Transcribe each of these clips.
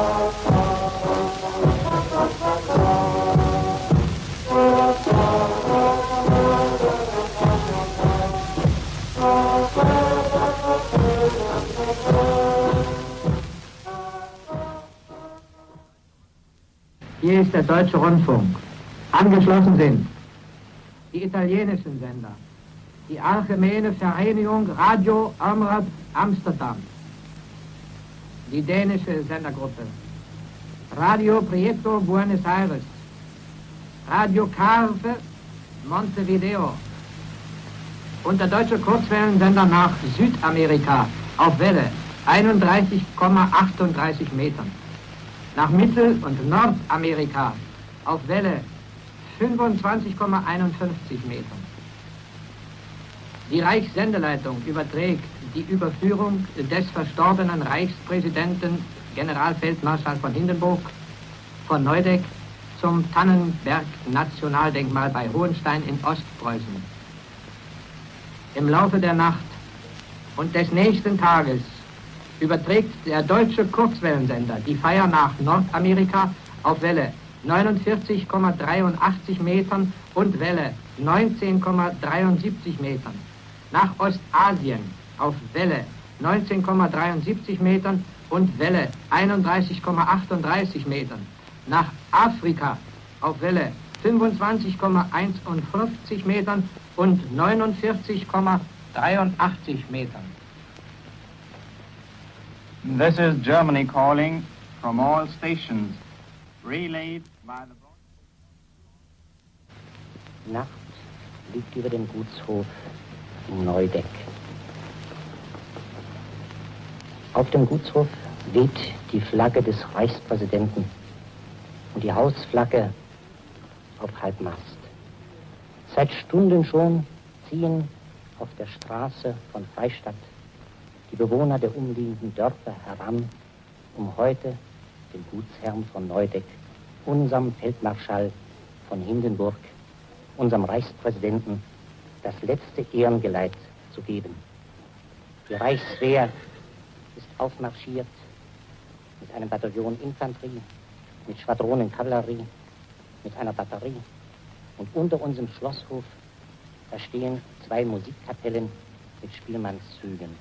Hier ist der Deutsche Rundfunk. Angeschlossen sind die italienischen Sender, die Allgemeine Vereinigung Radio Omroep Amsterdam, die dänische Sendergruppe, Radio Prieto Buenos Aires, Radio Carve Montevideo und der deutsche Kurzwellensender nach Südamerika auf Welle 31,38 Metern. Nach Mittel- und Nordamerika auf Welle 25,51 Metern. Die Reichssendeleitung überträgt die Überführung des verstorbenen Reichspräsidenten Generalfeldmarschall von Hindenburg von Neudeck zum Tannenberg-Nationaldenkmal bei Hohenstein in Ostpreußen. Im Laufe der Nacht und des nächsten Tages überträgt der deutsche Kurzwellensender die Feier nach Nordamerika auf Welle 49,83 Metern und Welle 19,73 Metern. Nach Ostasien auf Welle 19,73 Metern und Welle 31,38 Metern. Nach Afrika auf Welle 25,51 Metern und 49,83 Metern. This is Germany calling from all stations, relayed by the... Nacht liegt über dem Gutshof in Neudeck. Auf dem Gutshof weht die Flagge des Reichspräsidenten und die Hausflagge auf Halbmast. Seit Stunden schon ziehen auf der Straße von Freistadt die Bewohner der umliegenden Dörfer heran, um heute dem Gutsherrn von Neudeck, unserem Feldmarschall von Hindenburg, unserem Reichspräsidenten, das letzte Ehrengeleit zu geben. Die Reichswehr ist aufmarschiert mit einem Bataillon Infanterie, mit Schwadronen Kavallerie, mit einer Batterie. Und unter unserem Schlosshof, da stehen 2 Musikkapellen mit Spielmannszügen.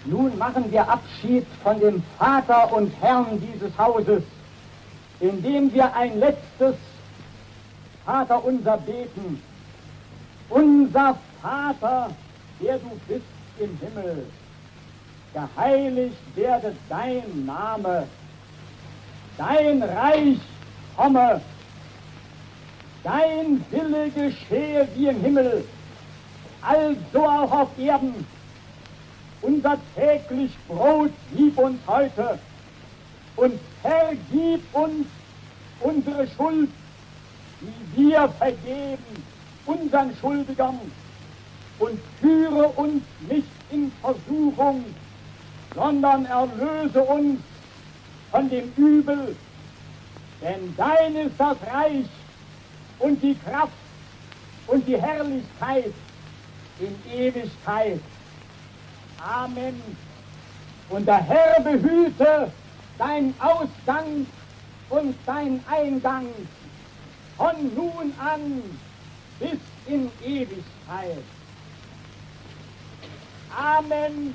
Nun machen wir Abschied von dem Vater und Herrn dieses Hauses, indem wir ein letztes Vaterunser beten. Unser Vater, der du bist im Himmel, geheiligt werde dein Name, dein Reich komme, dein Wille geschehe wie im Himmel, also auch auf Erden. Unser täglich Brot gib uns heute und vergib uns unsere Schuld, die wir vergeben unseren Schuldigern, und führe uns nicht in Versuchung, sondern erlöse uns von dem Übel, denn dein ist das Reich und die Kraft und die Herrlichkeit in Ewigkeit. Amen. Und der Herr behüte dein Ausgang und dein Eingang von nun an bis in Ewigkeit. Amen.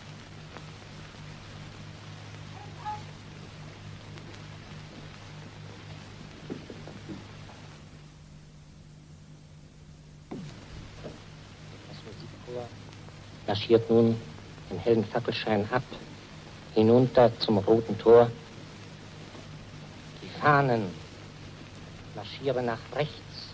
Das Musikchor marschiert nun im hellen Fackelschein ab, hinunter zum Roten Tor. Die Fahnen marschieren nach rechts,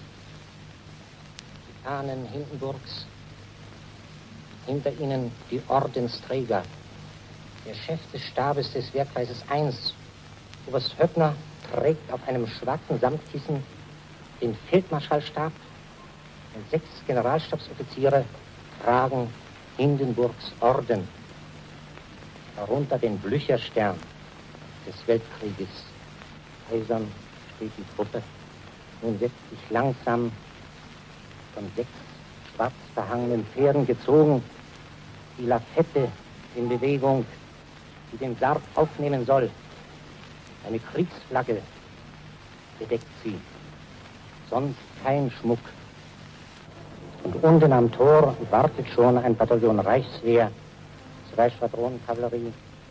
die Fahnen Hindenburgs, hinter ihnen die Ordensträger. Der Chef des Stabes des Wehrkreises 1, Oberst Höppner, trägt auf einem schwarzen Samtkissen den Feldmarschallstab und 6 Generalstabsoffiziere tragen Hindenburgs Orden, darunter den Blücherstern des Weltkrieges. Eisern steht die Truppe. Nun wird sich langsam von 6 schwarz verhangenen Pferden gezogen die Lafette in Bewegung, die den Sarg aufnehmen soll. Eine Kriegsflagge bedeckt sie, sonst kein Schmuck. Und unten am Tor wartet schon ein Bataillon Reichswehr, 2 Schwadronen Kavallerie,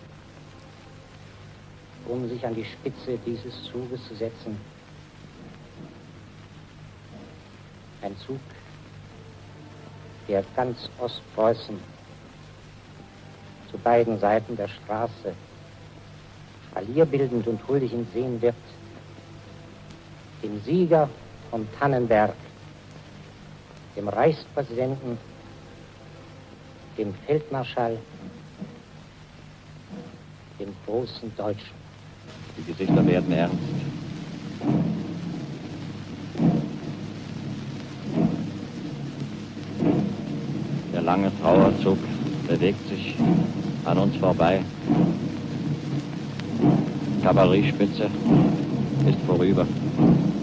um sich an die Spitze dieses Zuges zu setzen. Ein Zug, der ganz Ostpreußen zu beiden Seiten der Straße spalierbildend und huldigend sehen wird, dem Sieger vom Tannenberg, dem Reichspräsidenten, dem Feldmarschall, dem großen Deutschen. Die Gesichter werden ernst. Der lange Trauerzug bewegt sich an uns vorbei. Die Kavalleriespitze ist vorüber.